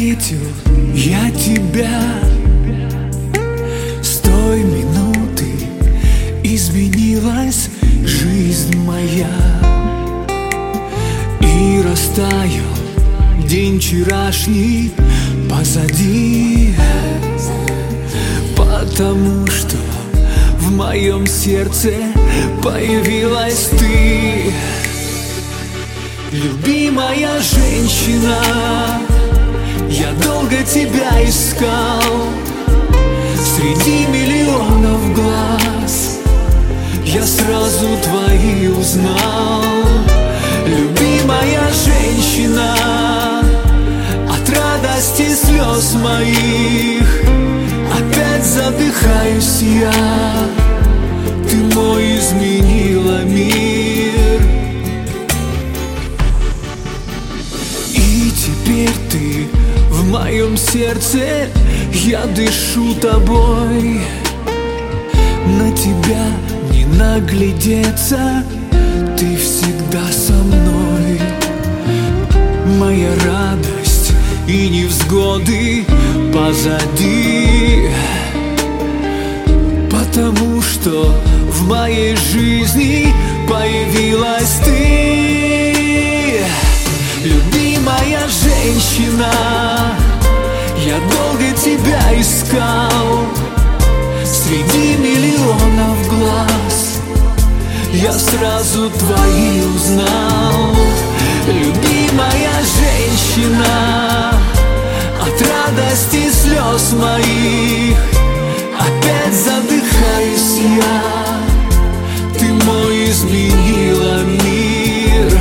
заметил я тебя. С той минуты изменилась жизнь моя, и растаял день вчерашний позади, потому что в моем сердце появилась ты. Любимая женщина, я долго тебя искал среди миллионов глаз, я сразу твои узнал. Любимая женщина, от радости слез моих опять задыхаюсь я. Ты мой изменила мир, и теперь ты в моем сердце, я дышу тобой. На тебя не наглядеться, ты всегда со мной. Моя радость и невзгоды позади, потому что в моей жизни появилась ты. Любимая женщина, я долго тебя искал среди миллионов глаз, я сразу твои узнал. Любимая женщина, от радости слез моих опять задыхаюсь я. Ты мой изменила мир.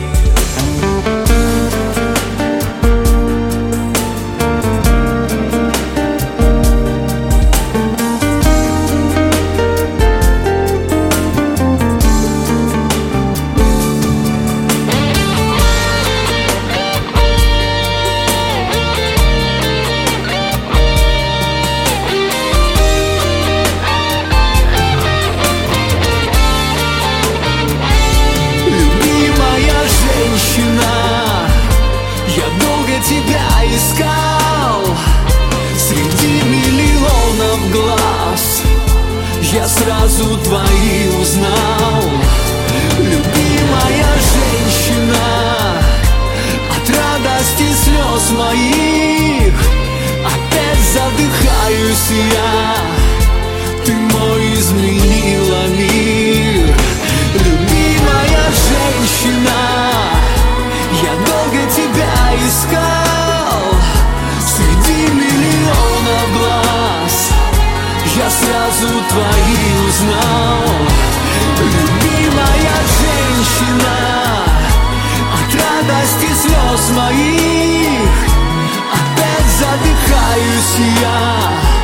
Я долго тебя искал среди миллионов глаз, я сразу твои узнал. Любимая женщина, от радости слез моих опять задыхаюсь я. Ты мой изменила мир. Любимая женщина, я долго тебя искал среди миллионов глаз, я сразу твои узнал. Любимая женщина, от радости слез моих опять задыхаюсь я.